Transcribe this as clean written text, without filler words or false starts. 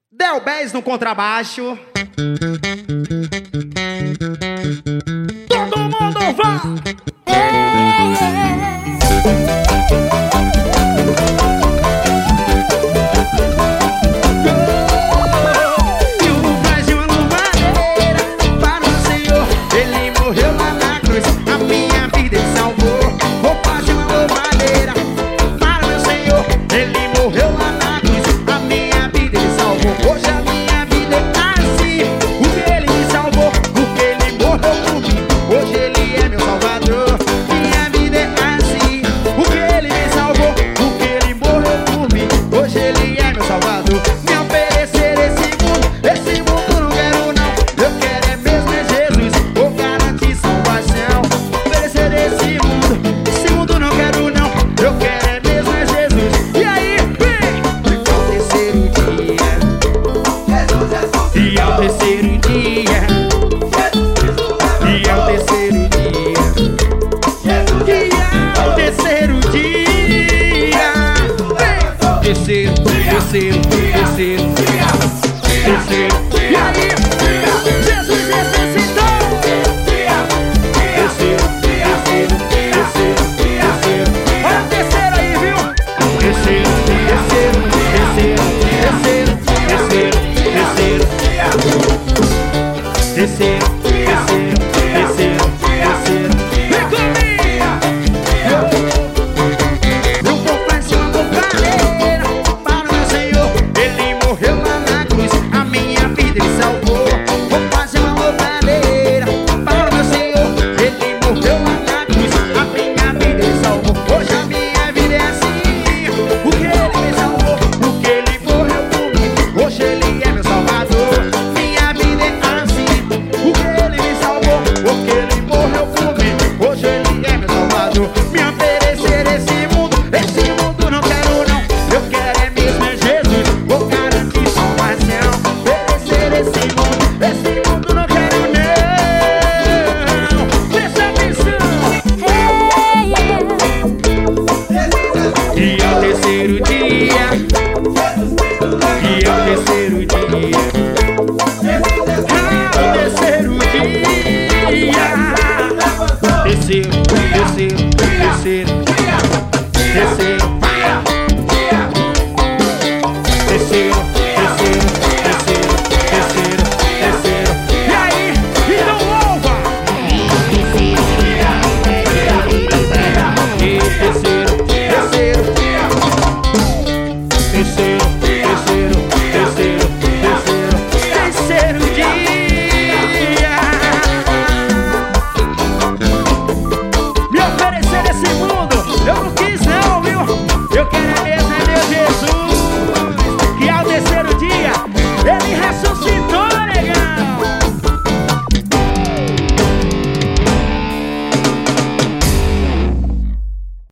Delbez no contrabaixo. Todo mundo vai! Terceiro, terceiro, terceiro, terceiro. E aí, Jesus ressuscitou. Terceiro, terceiro, terceiro, terceiro. Olha o terceiro aí, viu? Terceiro, terceiro, terceiro, terceiro, terceiro, terceiro, terceiro, terceiro, terceiro, terceiro. Vem comigo! Eu vou fazer uma bocadeira para o meu Senhor. Ele morreu lá na cruz, a minha vida ele salvou. Vou fazer uma bocadeira para o meu Senhor. Ele morreu lá na cruz, a minha vida ele salvou. Hoje a minha vida é assim, porque ele me salvou, porque ele morreu por mim. Hoje ele é meu salvador. Minha vida é assim, porque ele me salvou, porque ele morreu por mim. Hoje ele é meu salvador. Me oferecer esse mundo não quero não. Eu quero é mesmo é Jesus, vou garantir salvação. Oferecer esse mundo não quero não. Presta atenção. E ao terceiro dia, e ao terceiro dia, ao terceiro dia. Terceiro, terceiro, terceiro, terceiro.